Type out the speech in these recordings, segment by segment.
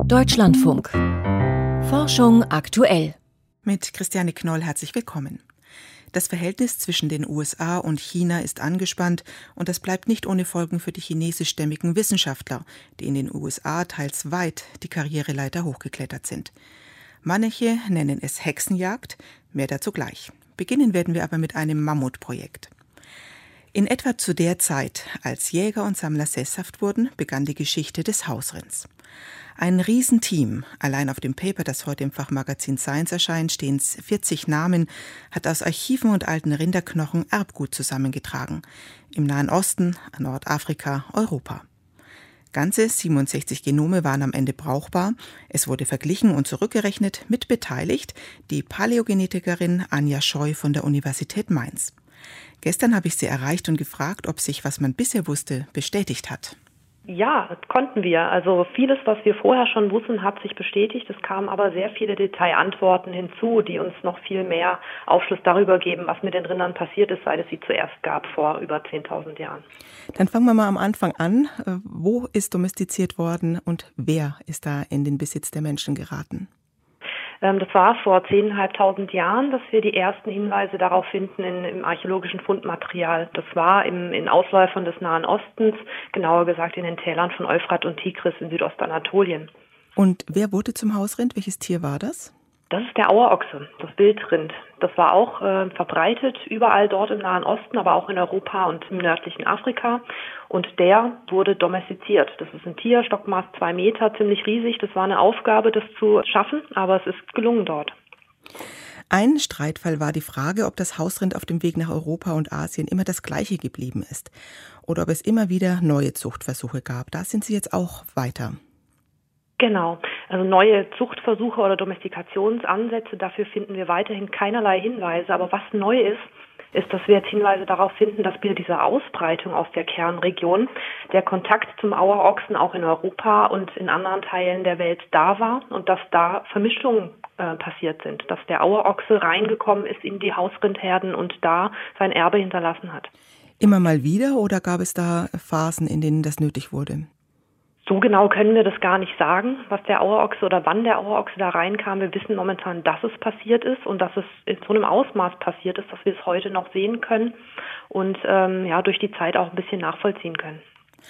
Deutschlandfunk. Forschung aktuell. Mit Christiane Knoll herzlich willkommen. Das Verhältnis zwischen den USA und China ist angespannt und das bleibt nicht ohne Folgen für die chinesischstämmigen Wissenschaftler, die in den USA teils weit die Karriereleiter hochgeklettert sind. Manche nennen es Hexenjagd, mehr dazu gleich. Beginnen werden wir aber mit einem Mammutprojekt. In etwa zu der Zeit, als Jäger und Sammler sesshaft wurden, begann die Geschichte des Hausrinds. Ein Riesenteam, allein auf dem Paper, das heute im Fachmagazin Science erscheint, stehen 40 Namen, hat aus Archiven und alten Rinderknochen Erbgut zusammengetragen. Im Nahen Osten, Nordafrika, Europa. Ganze 67 Genome waren am Ende brauchbar. Es wurde verglichen und zurückgerechnet, mit beteiligt die Paläogenetikerin Anja Scheu von der Universität Mainz. Gestern habe ich sie erreicht und gefragt, ob sich, was man bisher wusste, bestätigt hat. Ja, das konnten wir. Also vieles, was wir vorher schon wussten, hat sich bestätigt. Es kamen aber sehr viele Detailantworten hinzu, die uns noch viel mehr Aufschluss darüber geben, was mit den Rindern passiert ist, seit es sie zuerst gab, vor über 10.000 Jahren. Dann fangen wir mal am Anfang an. Wo ist domestiziert worden und wer ist da in den Besitz der Menschen geraten? Das war vor 10.500 Jahren, dass wir die ersten Hinweise darauf finden im archäologischen Fundmaterial. Das war in Ausläufern des Nahen Ostens, genauer gesagt in den Tälern von Euphrat und Tigris in Südostanatolien. Und wer wurde zum Hausrind? Welches Tier war das? Das ist der Auerochse, das Wildrind. Das war auch verbreitet überall dort im Nahen Osten, aber auch in Europa und im nördlichen Afrika. Und der wurde domestiziert. Das ist ein Tier, Stockmaß 2 Meter, ziemlich riesig. Das war eine Aufgabe, das zu schaffen, aber es ist gelungen dort. Ein Streitfall war die Frage, ob das Hausrind auf dem Weg nach Europa und Asien immer das gleiche geblieben ist. Oder ob es immer wieder neue Zuchtversuche gab. Da sind Sie jetzt auch weiter. Genau, also neue Zuchtversuche oder Domestikationsansätze, dafür finden wir weiterhin keinerlei Hinweise. Aber was neu ist, dass wir jetzt Hinweise darauf finden, dass bei dieser Ausbreitung aus der Kernregion der Kontakt zum Auerochsen auch in Europa und in anderen Teilen der Welt da war und dass da Vermischungen passiert sind, dass der Auerochse reingekommen ist in die Hausrindherden und da sein Erbe hinterlassen hat. Immer mal wieder oder gab es da Phasen, in denen das nötig wurde? So genau können wir das gar nicht sagen, was der Auerochse oder wann der Auerochse da reinkam. Wir wissen momentan, dass es passiert ist und dass es in so einem Ausmaß passiert ist, dass wir es heute noch sehen können und durch die Zeit auch ein bisschen nachvollziehen können.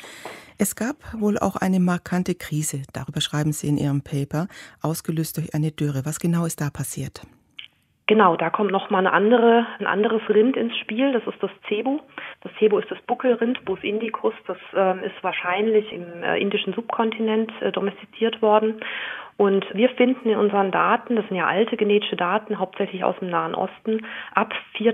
Es gab wohl auch eine markante Krise, darüber schreiben Sie in Ihrem Paper, ausgelöst durch eine Dürre. Was genau ist da passiert? Genau, da kommt nochmal ein anderes Rind ins Spiel, das ist das Zebu. Das Zebu ist das Buckelrind, Bos indicus, das ist wahrscheinlich im indischen Subkontinent domestiziert worden. Und wir finden in unseren Daten, das sind ja alte genetische Daten, hauptsächlich aus dem Nahen Osten, ab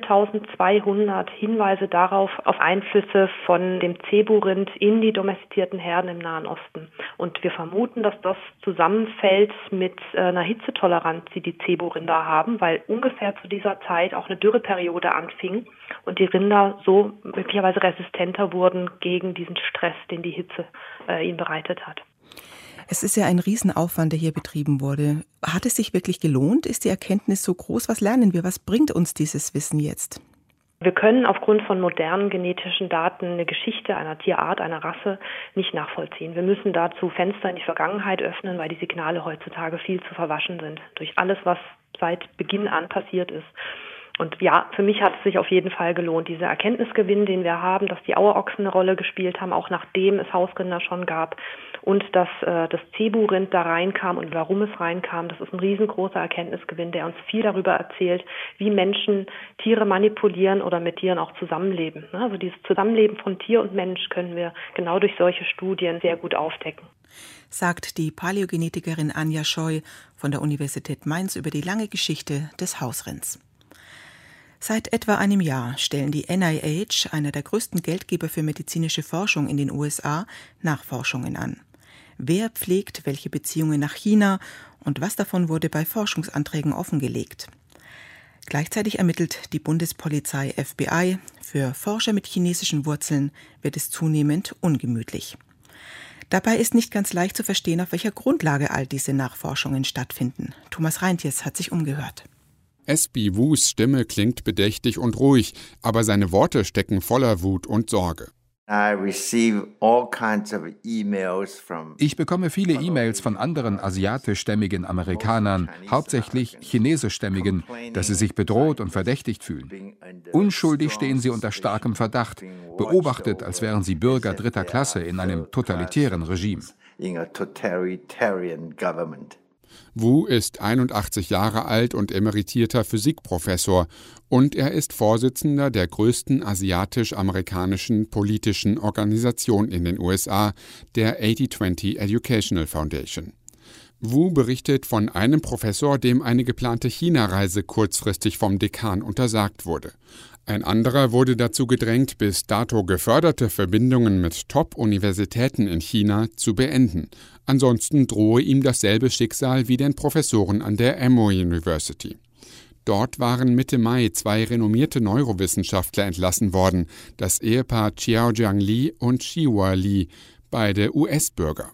4.200 Hinweise darauf, auf Einflüsse von dem Zebu-Rind in die domestizierten Herden im Nahen Osten. Und wir vermuten, dass das zusammenfällt mit einer Hitzetoleranz, die die Zebu-Rinder haben, weil ungefähr zu dieser Zeit auch eine Dürreperiode anfing und die Rinder so möglicherweise resistenter wurden gegen diesen Stress, den die Hitze ihnen bereitet hat. Es ist ja ein Riesenaufwand, der hier betrieben wurde. Hat es sich wirklich gelohnt? Ist die Erkenntnis so groß? Was lernen wir? Was bringt uns dieses Wissen jetzt? Wir können aufgrund von modernen genetischen Daten eine Geschichte einer Tierart, einer Rasse nicht nachvollziehen. Wir müssen dazu Fenster in die Vergangenheit öffnen, weil die Signale heutzutage viel zu verwaschen sind durch alles, was seit Beginn an passiert ist. Und ja, für mich hat es sich auf jeden Fall gelohnt, dieser Erkenntnisgewinn, den wir haben, dass die Auerochsen eine Rolle gespielt haben, auch nachdem es Hausrinder schon gab und dass das Zebu-Rind da reinkam und warum es reinkam. Das ist ein riesengroßer Erkenntnisgewinn, der uns viel darüber erzählt, wie Menschen Tiere manipulieren oder mit Tieren auch zusammenleben. Also dieses Zusammenleben von Tier und Mensch können wir genau durch solche Studien sehr gut aufdecken. Sagt die Paläogenetikerin Anja Scheu von der Universität Mainz über die lange Geschichte des Hausrinds. Seit etwa einem Jahr stellen die NIH, einer der größten Geldgeber für medizinische Forschung in den USA, Nachforschungen an. Wer pflegt welche Beziehungen nach China und was davon wurde bei Forschungsanträgen offengelegt? Gleichzeitig ermittelt die Bundespolizei FBI. Für Forscher mit chinesischen Wurzeln wird es zunehmend ungemütlich. Dabei ist nicht ganz leicht zu verstehen, auf welcher Grundlage all diese Nachforschungen stattfinden. Thomas Reintjes hat sich umgehört. S.B. Wus Stimme klingt bedächtig und ruhig, aber seine Worte stecken voller Wut und Sorge. Ich bekomme viele E-Mails von anderen asiatischstämmigen Amerikanern, hauptsächlich chinesischstämmigen, dass sie sich bedroht und verdächtigt fühlen. Unschuldig stehen sie unter starkem Verdacht, beobachtet, als wären sie Bürger dritter Klasse in einem totalitären Regime. Wu ist 81 Jahre alt und emeritierter Physikprofessor und er ist Vorsitzender der größten asiatisch-amerikanischen politischen Organisation in den USA, der 8020 Educational Foundation. Wu berichtet von einem Professor, dem eine geplante China-Reise kurzfristig vom Dekan untersagt wurde. Ein anderer wurde dazu gedrängt, bis dato geförderte Verbindungen mit Top-Universitäten in China zu beenden. Ansonsten drohe ihm dasselbe Schicksal wie den Professoren an der Emory University. Dort waren Mitte Mai 2 renommierte Neurowissenschaftler entlassen worden, das Ehepaar Xiaojiang Li und Xiwa Li, beide US-Bürger.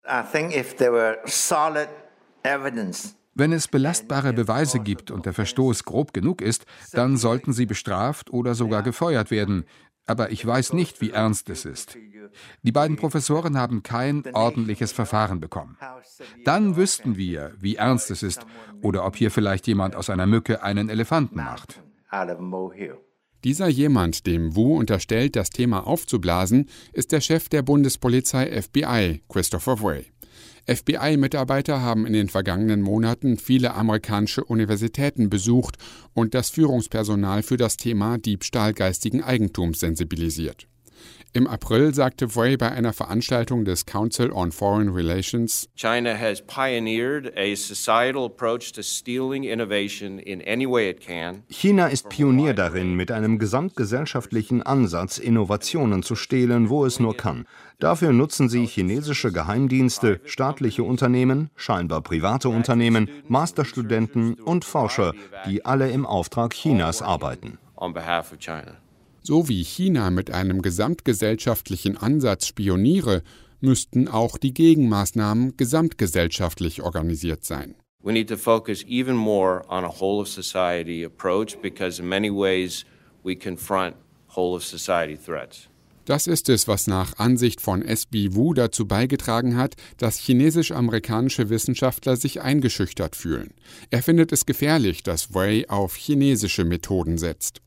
Wenn es belastbare Beweise gibt und der Verstoß grob genug ist, dann sollten sie bestraft oder sogar gefeuert werden. Aber ich weiß nicht, wie ernst es ist. Die beiden Professoren haben kein ordentliches Verfahren bekommen. Dann wüssten wir, wie ernst es ist oder ob hier vielleicht jemand aus einer Mücke einen Elefanten macht. Dieser jemand, dem Wu unterstellt, das Thema aufzublasen, ist der Chef der Bundespolizei FBI, Christopher Wray. FBI-Mitarbeiter haben in den vergangenen Monaten viele amerikanische Universitäten besucht und das Führungspersonal für das Thema Diebstahl geistigen Eigentums sensibilisiert. Im April sagte Wray bei einer Veranstaltung des Council on Foreign Relations: China has pioneered a societal approach to stealing innovation in any way it can. China ist Pionier darin, mit einem gesamtgesellschaftlichen Ansatz Innovationen zu stehlen, wo es nur kann. Dafür nutzen sie chinesische Geheimdienste, staatliche Unternehmen, scheinbar private Unternehmen, Masterstudenten und Forscher, die alle im Auftrag Chinas arbeiten. On behalf of China. So wie China mit einem gesamtgesellschaftlichen Ansatz spioniere, müssten auch die Gegenmaßnahmen gesamtgesellschaftlich organisiert sein. We need to focus even more on a whole-of-society approach because in many ways we confront whole-of-society threats. Das ist es, was nach Ansicht von S.B. Wu dazu beigetragen hat, dass chinesisch-amerikanische Wissenschaftler sich eingeschüchtert fühlen. Er findet es gefährlich, dass Wray auf chinesische Methoden setzt.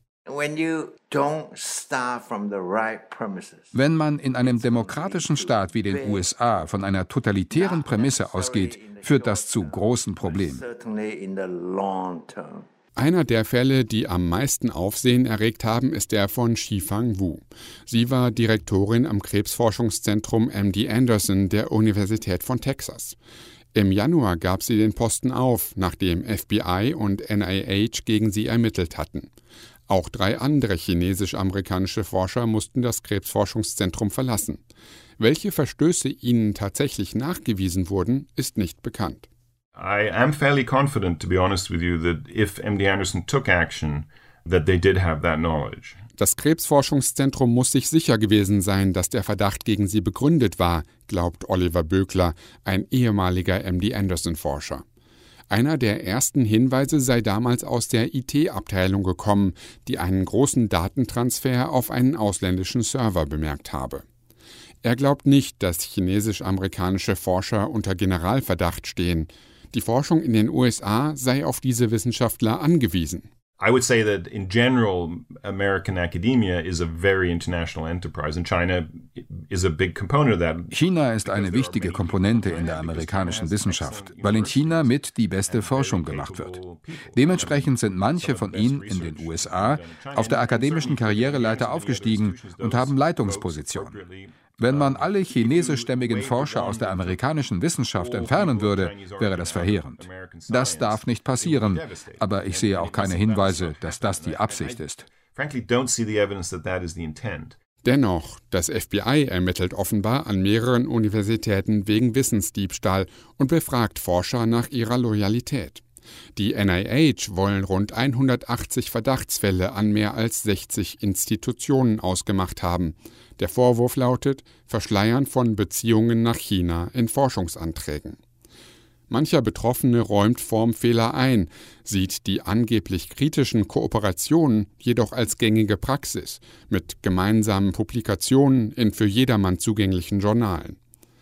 Wenn man in einem demokratischen Staat wie den USA von einer totalitären Prämisse ausgeht, führt das zu großen Problemen. Einer der Fälle, die am meisten Aufsehen erregt haben, ist der von Shifang Wu. Sie war Direktorin am Krebsforschungszentrum MD Anderson der Universität von Texas. Im Januar gab sie den Posten auf, nachdem FBI und NIH gegen sie ermittelt hatten. Auch 3 andere chinesisch-amerikanische Forscher mussten das Krebsforschungszentrum verlassen. Welche Verstöße ihnen tatsächlich nachgewiesen wurden, ist nicht bekannt. I am fairly confident, to be honest with you, that if MD Anderson took action, that they did have that knowledge. Das Krebsforschungszentrum muss sich sicher gewesen sein, dass der Verdacht gegen sie begründet war, glaubt Oliver Böckler, ein ehemaliger MD Anderson-Forscher. Einer der ersten Hinweise sei damals aus der IT-Abteilung gekommen, die einen großen Datentransfer auf einen ausländischen Server bemerkt habe. Er glaubt nicht, dass chinesisch-amerikanische Forscher unter Generalverdacht stehen. Die Forschung in den USA sei auf diese Wissenschaftler angewiesen. I would say that in general, American academia is a very international enterprise and China is a big component of that. China ist eine wichtige Komponente in der amerikanischen Wissenschaft, weil in China mit die beste Forschung gemacht wird. Dementsprechend sind manche von ihnen in den USA auf der akademischen Karriereleiter aufgestiegen und haben Leitungspositionen. Wenn man alle chinesischstämmigen Forscher aus der amerikanischen Wissenschaft entfernen würde, wäre das verheerend. Das darf nicht passieren, aber ich sehe auch keine Hinweise, dass das die Absicht ist. Dennoch, das FBI ermittelt offenbar an mehreren Universitäten wegen Wissensdiebstahl und befragt Forscher nach ihrer Loyalität. Die NIH wollen rund 180 Verdachtsfälle an mehr als 60 Institutionen ausgemacht haben. Der Vorwurf lautet Verschleiern von Beziehungen nach China in Forschungsanträgen. Mancher Betroffene räumt Formfehler ein, sieht die angeblich kritischen Kooperationen jedoch als gängige Praxis, mit gemeinsamen Publikationen in für jedermann zugänglichen Journalen.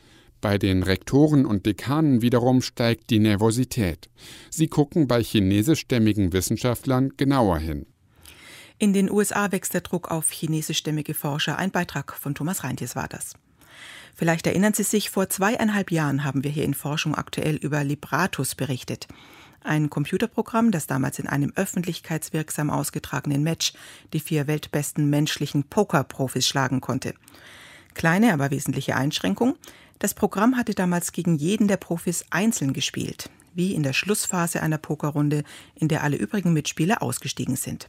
Bei den Rektoren und Dekanen wiederum steigt die Nervosität. Sie gucken bei chinesischstämmigen Wissenschaftlern genauer hin. In den USA wächst der Druck auf chinesischstämmige Forscher. Ein Beitrag von Thomas Reintjes war das. Vielleicht erinnern Sie sich, vor 2,5 Jahren haben wir hier in Forschung aktuell über Libratus berichtet. Ein Computerprogramm, das damals in einem öffentlichkeitswirksam ausgetragenen Match die 4 weltbesten menschlichen Pokerprofis schlagen konnte. Kleine, aber wesentliche Einschränkung: Das Programm hatte damals gegen jeden der Profis einzeln gespielt, wie in der Schlussphase einer Pokerrunde, in der alle übrigen Mitspieler ausgestiegen sind.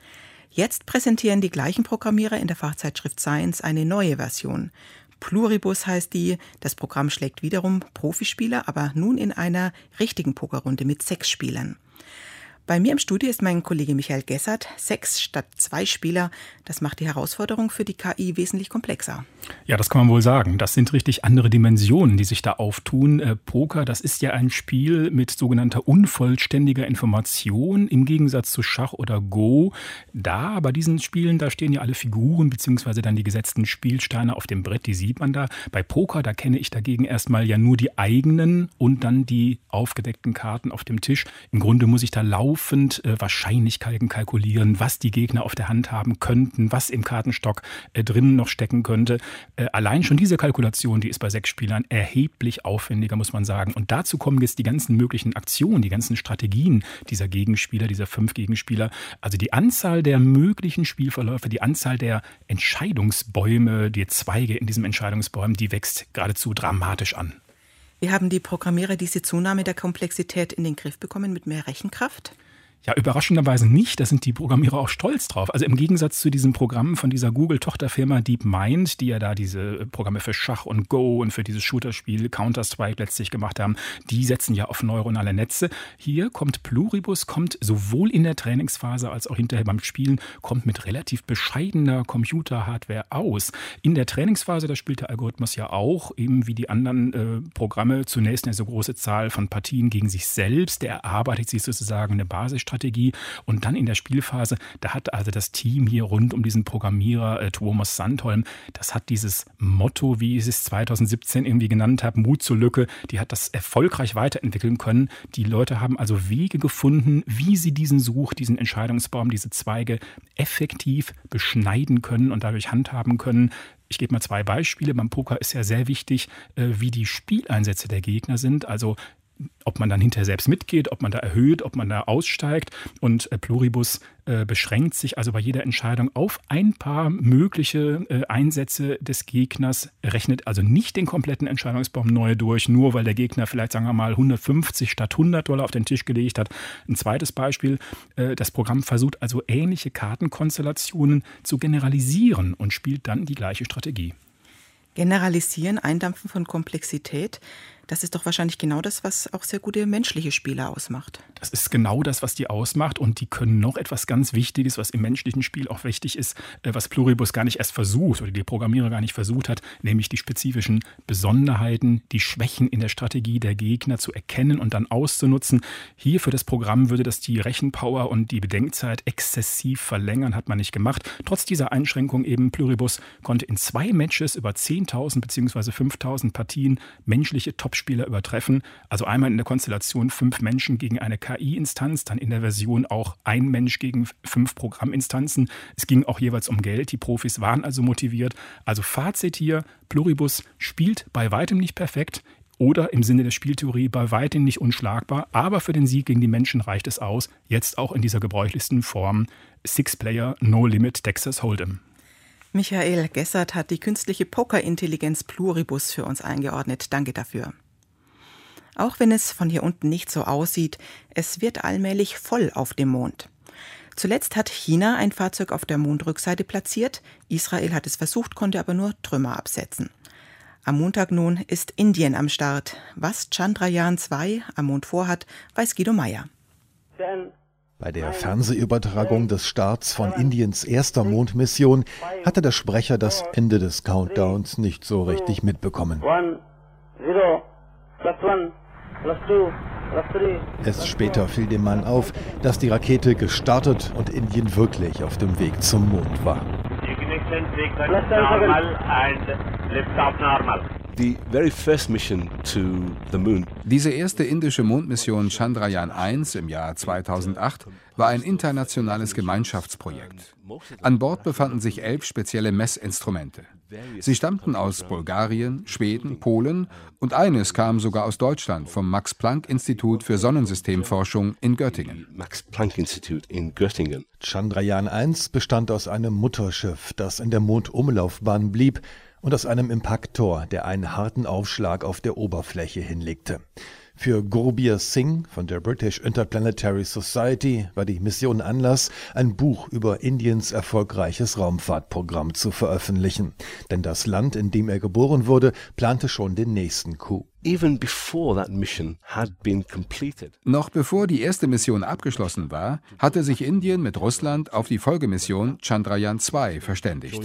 Jetzt präsentieren die gleichen Programmierer in der Fachzeitschrift Science eine neue Version. Pluribus heißt die. Das Programm schlägt wiederum Profispieler, aber nun in einer richtigen Pokerrunde mit 6 Spielern. Bei mir im Studio ist mein Kollege Michael Gessert. 6 statt 2 Spieler, das macht die Herausforderung für die KI wesentlich komplexer. Ja, das kann man wohl sagen. Das sind richtig andere Dimensionen, die sich da auftun. Poker, das ist ja ein Spiel mit sogenannter unvollständiger Information im Gegensatz zu Schach oder Go. Bei diesen Spielen, da stehen ja alle Figuren bzw. dann die gesetzten Spielsteine auf dem Brett, die sieht man da. Bei Poker, da kenne ich dagegen erstmal ja nur die eigenen und dann die aufgedeckten Karten auf dem Tisch. Im Grunde muss ich da laufend Wahrscheinlichkeiten kalkulieren, was die Gegner auf der Hand haben könnten, was im Kartenstock drinnen noch stecken könnte. Allein schon diese Kalkulation, die ist bei 6 Spielern erheblich aufwendiger, muss man sagen. Und dazu kommen jetzt die ganzen möglichen Aktionen, die ganzen Strategien dieser Gegenspieler, dieser 5 Gegenspieler. Also die Anzahl der möglichen Spielverläufe, die Anzahl der Entscheidungsbäume, die Zweige in diesen Entscheidungsbäumen, die wächst geradezu dramatisch an. Wie haben die Programmierer diese Zunahme der Komplexität in den Griff bekommen mit mehr Rechenkraft? Ja, überraschenderweise nicht. Da sind die Programmierer auch stolz drauf. Also im Gegensatz zu diesem Programm von dieser Google-Tochterfirma DeepMind, die ja da diese Programme für Schach und Go und für dieses Shooter-Spiel Counter-Strike letztlich gemacht haben, die setzen ja auf neuronale Netze. Hier kommt Pluribus, kommt sowohl in der Trainingsphase als auch hinterher beim Spielen, kommt mit relativ bescheidener Computer-Hardware aus. In der Trainingsphase, da spielt der Algorithmus ja auch, eben wie die anderen Programme, zunächst eine so große Zahl von Partien gegen sich selbst. Der erarbeitet sich sozusagen eine Basisstrategie. Und dann in der Spielphase, da hat also das Team hier rund um diesen Programmierer Tuomas Sandholm, das hat dieses Motto, wie ich es 2017 irgendwie genannt habe, Mut zur Lücke, die hat das erfolgreich weiterentwickeln können. Die Leute haben also Wege gefunden, wie sie diesen Entscheidungsbaum, diese Zweige effektiv beschneiden können und dadurch handhaben können. Ich gebe mal 2 Beispiele. Beim Poker ist ja sehr wichtig, wie die Spieleinsätze der Gegner sind. Also ob man dann hinterher selbst mitgeht, ob man da erhöht, ob man da aussteigt. Und Pluribus beschränkt sich also bei jeder Entscheidung auf ein paar mögliche Einsätze des Gegners, rechnet also nicht den kompletten Entscheidungsbaum neu durch, nur weil der Gegner vielleicht, sagen wir mal, 150 statt $100 auf den Tisch gelegt hat. Ein zweites Beispiel, das Programm versucht also ähnliche Kartenkonstellationen zu generalisieren und spielt dann die gleiche Strategie. Generalisieren, Eindampfen von Komplexität, das ist doch wahrscheinlich genau das, was auch sehr gute menschliche Spieler ausmacht. Das ist genau das, was die ausmacht, und die können noch etwas ganz Wichtiges, was im menschlichen Spiel auch wichtig ist, was Pluribus gar nicht erst versucht oder die Programmierer gar nicht versucht hat, nämlich die spezifischen Besonderheiten, die Schwächen in der Strategie der Gegner zu erkennen und dann auszunutzen. Hier für das Programm würde das die Rechenpower und die Bedenkzeit exzessiv verlängern, hat man nicht gemacht. Trotz dieser Einschränkung eben, Pluribus konnte in 2 Matches über 10.000 bzw. 5.000 Partien menschliche Topspieler übertreffen. Also einmal in der Konstellation 5 Menschen gegen eine KI-Instanz, dann in der Version auch 1 Mensch gegen 5 Programminstanzen. Es ging auch jeweils um Geld. Die Profis waren also motiviert. Also Fazit hier, Pluribus spielt bei weitem nicht perfekt oder im Sinne der Spieltheorie bei weitem nicht unschlagbar, aber für den Sieg gegen die Menschen reicht es aus, jetzt auch in dieser gebräuchlichsten Form 6-Player No Limit Texas Hold'em. Michael Gessert hat die künstliche Pokerintelligenz Pluribus für uns eingeordnet. Danke dafür. Auch wenn es von hier unten nicht so aussieht, es wird allmählich voll auf dem Mond. Zuletzt hat China ein Fahrzeug auf der Mondrückseite platziert. Israel hat es versucht, konnte aber nur Trümmer absetzen. Am Montag nun ist Indien am Start. Was Chandrayaan 2 am Mond vorhat, weiß Guido Meyer. Bei der Fernsehübertragung des Starts von Indiens erster Mondmission hatte der Sprecher das Ende des Countdowns nicht so richtig mitbekommen. Erst später fiel dem Mann auf, dass die Rakete gestartet und Indien wirklich auf dem Weg zum Mond war. Diese erste indische Mondmission Chandrayaan 1 im Jahr 2008 war ein internationales Gemeinschaftsprojekt. An Bord befanden sich 11 spezielle Messinstrumente. Sie stammten aus Bulgarien, Schweden, Polen und eines kam sogar aus Deutschland vom Max-Planck-Institut für Sonnensystemforschung in Göttingen. Chandrayaan 1 bestand aus einem Mutterschiff, das in der Mondumlaufbahn blieb, und aus einem Impaktor, der einen harten Aufschlag auf der Oberfläche hinlegte. Für Gurbir Singh von der British Interplanetary Society war die Mission Anlass, ein Buch über Indiens erfolgreiches Raumfahrtprogramm zu veröffentlichen. Denn das Land, in dem er geboren wurde, plante schon den nächsten Coup. Noch bevor die erste Mission abgeschlossen war, hatte sich Indien mit Russland auf die Folgemission Chandrayaan 2 verständigt.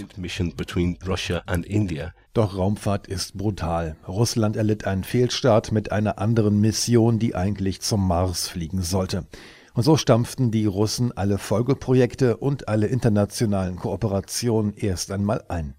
Doch Raumfahrt ist brutal. Russland erlitt einen Fehlstart mit einer anderen Mission, die eigentlich zum Mars fliegen sollte. Und so stampften die Russen alle Folgeprojekte und alle internationalen Kooperationen erst einmal ein.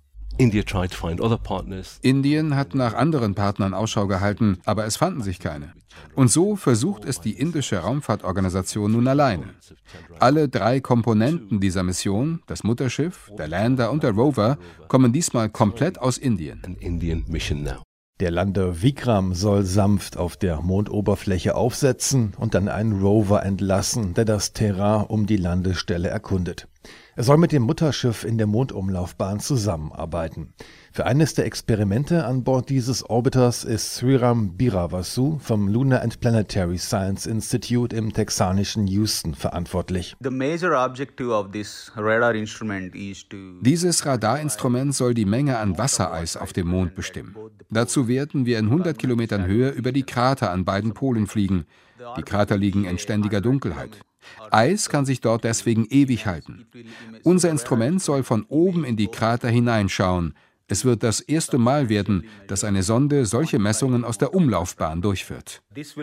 Indien hat nach anderen Partnern Ausschau gehalten, aber es fanden sich keine. Und so versucht es die indische Raumfahrtorganisation nun alleine. Alle 3 Komponenten dieser Mission, das Mutterschiff, der Lander und der Rover, kommen diesmal komplett aus Indien. Der Lander Vikram soll sanft auf der Mondoberfläche aufsetzen und dann einen Rover entlassen, der das Terrain um die Landestelle erkundet. Er soll mit dem Mutterschiff in der Mondumlaufbahn zusammenarbeiten. Für eines der Experimente an Bord dieses Orbiters ist Sriram Biravasu vom Lunar and Planetary Science Institute im texanischen Houston verantwortlich. Dieses Radarinstrument soll die Menge an Wassereis auf dem Mond bestimmen. Dazu werden wir in 100 Kilometern Höhe über die Krater an beiden Polen fliegen. Die Krater liegen in ständiger Dunkelheit. Eis kann sich dort deswegen ewig halten. Unser Instrument soll von oben in die Krater hineinschauen. Es wird das erste Mal werden, dass eine Sonde solche Messungen aus der Umlaufbahn durchführt.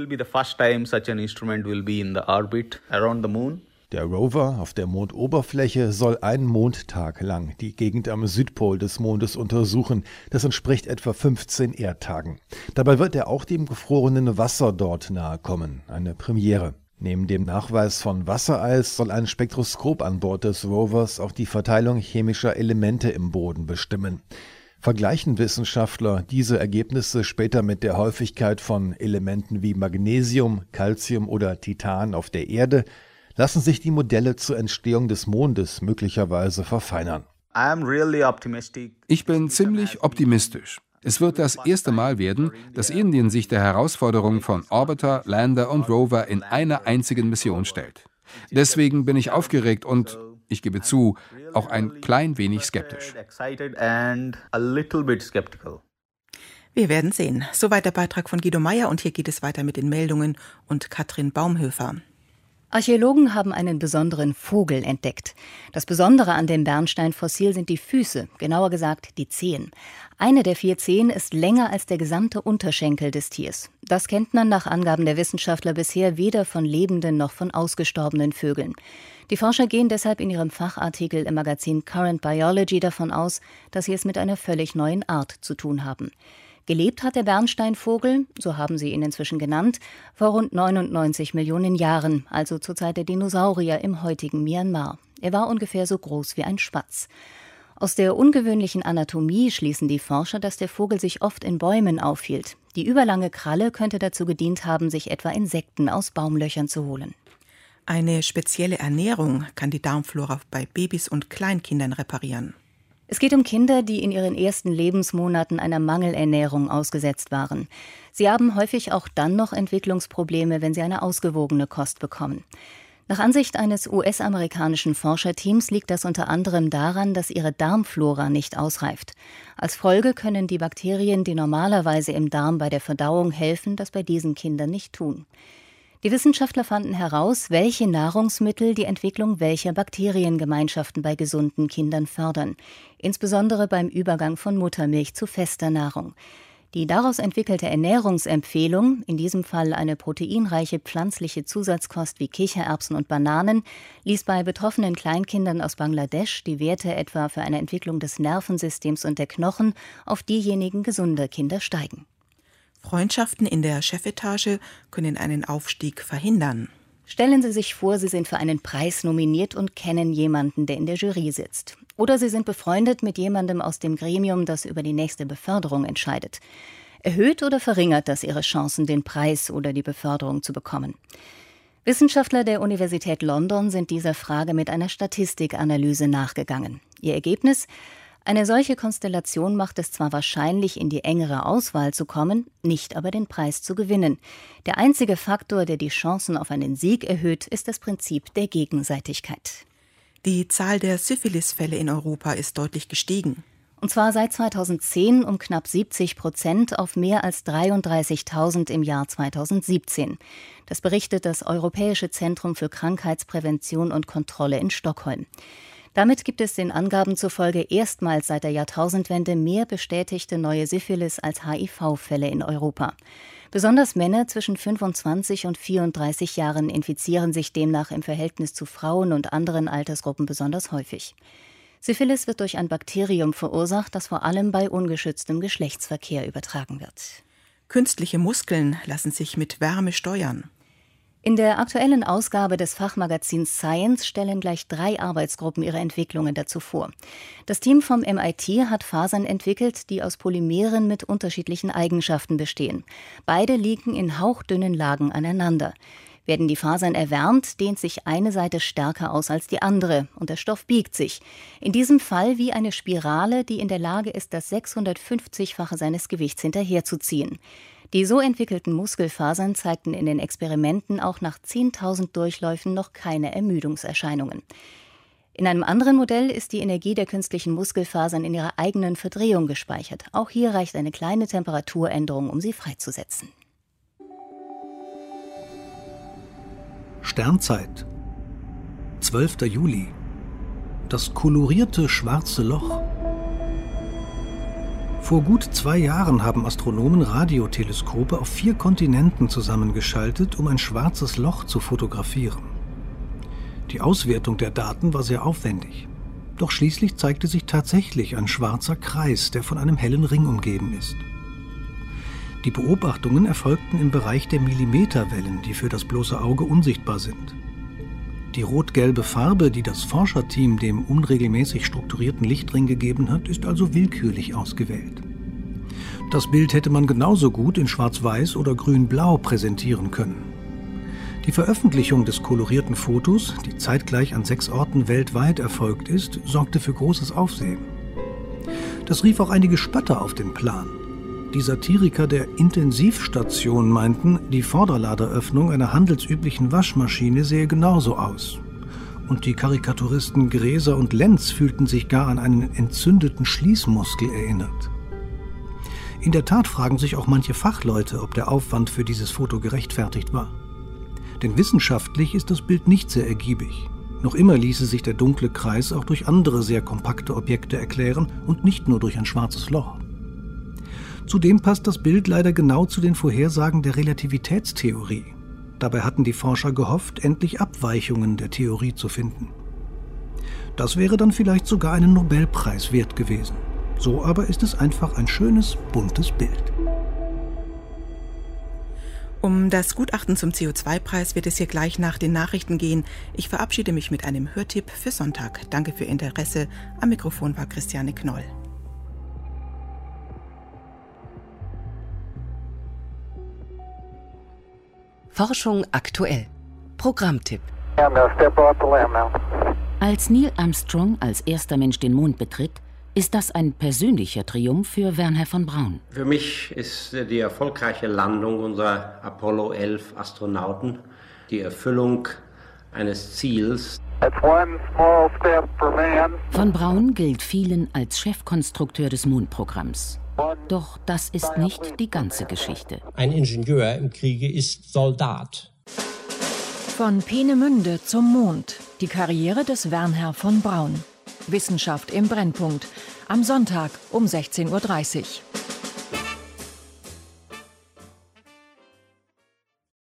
Der Rover auf der Mondoberfläche soll einen Mondtag lang die Gegend am Südpol des Mondes untersuchen. Das entspricht etwa 15 Erdtagen. Dabei wird er auch dem gefrorenen Wasser dort nahe kommen. Eine Premiere. Neben dem Nachweis von Wassereis soll ein Spektroskop an Bord des Rovers auch die Verteilung chemischer Elemente im Boden bestimmen. Vergleichen Wissenschaftler diese Ergebnisse später mit der Häufigkeit von Elementen wie Magnesium, Calcium oder Titan auf der Erde, lassen sich die Modelle zur Entstehung des Mondes möglicherweise verfeinern. Ich bin ziemlich optimistisch. Es wird das erste Mal werden, dass Indien sich der Herausforderung von Orbiter, Lander und Rover in einer einzigen Mission stellt. Deswegen bin ich aufgeregt und, ich gebe zu, auch ein klein wenig skeptisch. Wir werden sehen. Soweit der Beitrag von Guido Meyer und hier geht es weiter mit den Meldungen und Katrin Baumhöfer. Archäologen haben einen besonderen Vogel entdeckt. Das Besondere an dem Bernsteinfossil sind die Füße, genauer gesagt die Zehen. Eine der 4 Zehen ist länger als der gesamte Unterschenkel des Tiers. Das kennt man nach Angaben der Wissenschaftler bisher weder von lebenden noch von ausgestorbenen Vögeln. Die Forscher gehen deshalb in ihrem Fachartikel im Magazin Current Biology davon aus, dass sie es mit einer völlig neuen Art zu tun haben. Gelebt hat der Bernsteinvogel, so haben sie ihn inzwischen genannt, vor rund 99 Millionen Jahren, also zur Zeit der Dinosaurier im heutigen Myanmar. Er war ungefähr so groß wie ein Spatz. Aus der ungewöhnlichen Anatomie schließen die Forscher, dass der Vogel sich oft in Bäumen aufhielt. Die überlange Kralle könnte dazu gedient haben, sich etwa Insekten aus Baumlöchern zu holen. Eine spezielle Ernährung kann die Darmflora bei Babys und Kleinkindern reparieren. Es geht um Kinder, die in ihren ersten Lebensmonaten einer Mangelernährung ausgesetzt waren. Sie haben häufig auch dann noch Entwicklungsprobleme, wenn sie eine ausgewogene Kost bekommen. Nach Ansicht eines US-amerikanischen Forscherteams liegt das unter anderem daran, dass ihre Darmflora nicht ausreift. Als Folge können die Bakterien, die normalerweise im Darm bei der Verdauung helfen, das bei diesen Kindern nicht tun. Die Wissenschaftler fanden heraus, welche Nahrungsmittel die Entwicklung welcher Bakteriengemeinschaften bei gesunden Kindern fördern, insbesondere beim Übergang von Muttermilch zu fester Nahrung. Die daraus entwickelte Ernährungsempfehlung, in diesem Fall eine proteinreiche pflanzliche Zusatzkost wie Kichererbsen und Bananen, ließ bei betroffenen Kleinkindern aus Bangladesch die Werte etwa für eine Entwicklung des Nervensystems und der Knochen auf diejenigen gesunder Kinder steigen. Freundschaften in der Chefetage können einen Aufstieg verhindern. Stellen Sie sich vor, Sie sind für einen Preis nominiert und kennen jemanden, der in der Jury sitzt. Oder Sie sind befreundet mit jemandem aus dem Gremium, das über die nächste Beförderung entscheidet. Erhöht oder verringert das Ihre Chancen, den Preis oder die Beförderung zu bekommen? Wissenschaftler der Universität London sind dieser Frage mit einer Statistikanalyse nachgegangen. Ihr Ergebnis? Eine solche Konstellation macht es zwar wahrscheinlich, in die engere Auswahl zu kommen, nicht aber den Preis zu gewinnen. Der einzige Faktor, der die Chancen auf einen Sieg erhöht, ist das Prinzip der Gegenseitigkeit. Die Zahl der Syphilisfälle in Europa ist deutlich gestiegen. Und zwar seit 2010 um knapp 70% auf mehr als 33.000 im Jahr 2017. Das berichtet das Europäische Zentrum für Krankheitsprävention und Kontrolle in Stockholm. Damit gibt es den Angaben zufolge erstmals seit der Jahrtausendwende mehr bestätigte neue Syphilis als HIV-Fälle in Europa. Besonders Männer zwischen 25 und 34 Jahren infizieren sich demnach im Verhältnis zu Frauen und anderen Altersgruppen besonders häufig. Syphilis wird durch ein Bakterium verursacht, das vor allem bei ungeschütztem Geschlechtsverkehr übertragen wird. Künstliche Muskeln lassen sich mit Wärme steuern. In der aktuellen Ausgabe des Fachmagazins Science stellen gleich 3 Arbeitsgruppen ihre Entwicklungen dazu vor. Das Team vom MIT hat Fasern entwickelt, die aus Polymeren mit unterschiedlichen Eigenschaften bestehen. Beide liegen in hauchdünnen Lagen aneinander. Werden die Fasern erwärmt, dehnt sich eine Seite stärker aus als die andere und der Stoff biegt sich. In diesem Fall wie eine Spirale, die in der Lage ist, das 650-fache seines Gewichts hinterherzuziehen. Die so entwickelten Muskelfasern zeigten in den Experimenten auch nach 10.000 Durchläufen noch keine Ermüdungserscheinungen. In einem anderen Modell ist die Energie der künstlichen Muskelfasern in ihrer eigenen Verdrehung gespeichert. Auch hier reicht eine kleine Temperaturänderung, um sie freizusetzen. Sternzeit, 12. Juli. Das kolorierte schwarze Loch. Vor gut 2 Jahren haben Astronomen Radioteleskope auf 4 Kontinenten zusammengeschaltet, um ein schwarzes Loch zu fotografieren. Die Auswertung der Daten war sehr aufwendig. Doch schließlich zeigte sich tatsächlich ein schwarzer Kreis, der von einem hellen Ring umgeben ist. Die Beobachtungen erfolgten im Bereich der Millimeterwellen, die für das bloße Auge unsichtbar sind. Die rot-gelbe Farbe, die das Forscherteam dem unregelmäßig strukturierten Lichtring gegeben hat, ist also willkürlich ausgewählt. Das Bild hätte man genauso gut in Schwarz-Weiß oder Grün-Blau präsentieren können. Die Veröffentlichung des kolorierten Fotos, die zeitgleich an 6 Orten weltweit erfolgt ist, sorgte für großes Aufsehen. Das rief auch einige Spötter auf den Plan. Die Satiriker der Intensivstation meinten, die Vorderladeröffnung einer handelsüblichen Waschmaschine sähe genauso aus. Und die Karikaturisten Gräser und Lenz fühlten sich gar an einen entzündeten Schließmuskel erinnert. In der Tat fragen sich auch manche Fachleute, ob der Aufwand für dieses Foto gerechtfertigt war. Denn wissenschaftlich ist das Bild nicht sehr ergiebig. Noch immer ließe sich der dunkle Kreis auch durch andere sehr kompakte Objekte erklären und nicht nur durch ein schwarzes Loch. Zudem passt das Bild leider genau zu den Vorhersagen der Relativitätstheorie. Dabei hatten die Forscher gehofft, endlich Abweichungen der Theorie zu finden. Das wäre dann vielleicht sogar einen Nobelpreis wert gewesen. So aber ist es einfach ein schönes, buntes Bild. Um das Gutachten zum CO2-Preis wird es hier gleich nach den Nachrichten gehen. Ich verabschiede mich mit einem Hörtipp für Sonntag. Danke für Ihr Interesse. Am Mikrofon war Christiane Knoll. Forschung aktuell. Programmtipp. Als Neil Armstrong als erster Mensch den Mond betritt, ist das ein persönlicher Triumph für Wernher von Braun. Für mich ist die erfolgreiche Landung unserer Apollo 11 Astronauten die Erfüllung eines Ziels. Von Braun gilt vielen als Chefkonstrukteur des Mondprogramms. Doch das ist nicht die ganze Geschichte. Ein Ingenieur im Kriege ist Soldat. Von Peenemünde zum Mond. Die Karriere des Wernher von Braun. Wissenschaft im Brennpunkt. Am Sonntag um 16:30 Uhr.